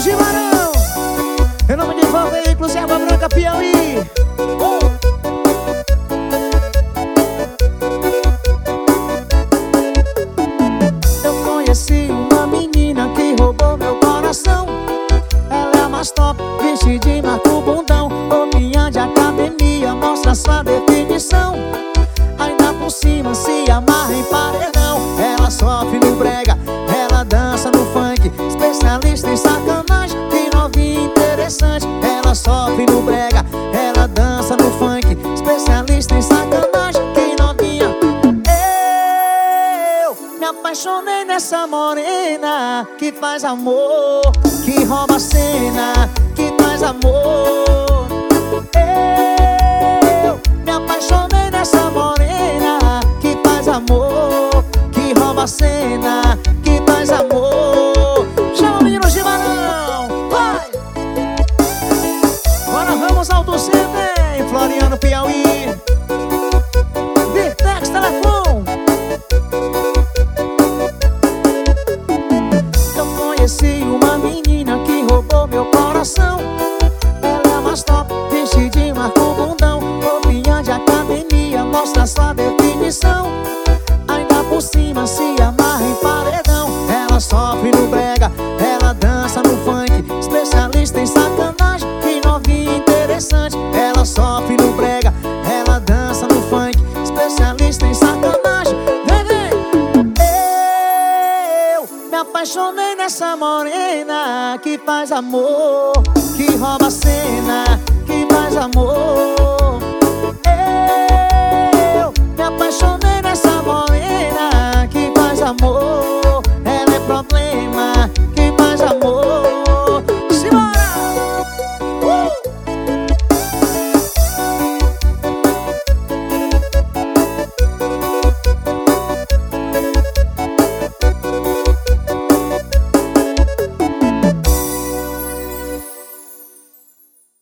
Gimarão. Em nome de Val Veículos e Água Branca, Piauí. Eu conheci uma menina que roubou meu coração. Ela é a mais top, vestidinha, marca o bundão. Roupinha de academia, mostra sua definição. Ainda por cima se amarra em paredão. Ela sofre no brega, ela dança no funk. Especialista em sacanagem, que novinha interessante. Ela sofre no brega, ela dança no funk. Especialista em sacanagem, que novinha. Eu me apaixonei nessa morena que faz amor, que rouba a cena, que faz amor. Eu me apaixonei nessa morena que faz amor, que rouba a cena, que faz amor. Chama o menino Gimarão, vai! Agora vamos ao do Center, Floriano, Piauí. Virtex Telecom. Eu conheci uma menina que roubou meu coração. Ela é a mais top, vestidinho, marca o bundão. Roupinha de academia, mostra sua definição. Ainda por cima se amarra em paredão. Ela sofre no brega, ela dança no funk. Especialista em sacanagem, que novinha interessante. Ela sofre no brega, ela dança no funk. Especialista em sacanagem. Vem, vem! Eu me apaixonei nessa morena que faz amor, que rouba a cena, que faz amor. Eu me apaixonei nessa morena que faz amor.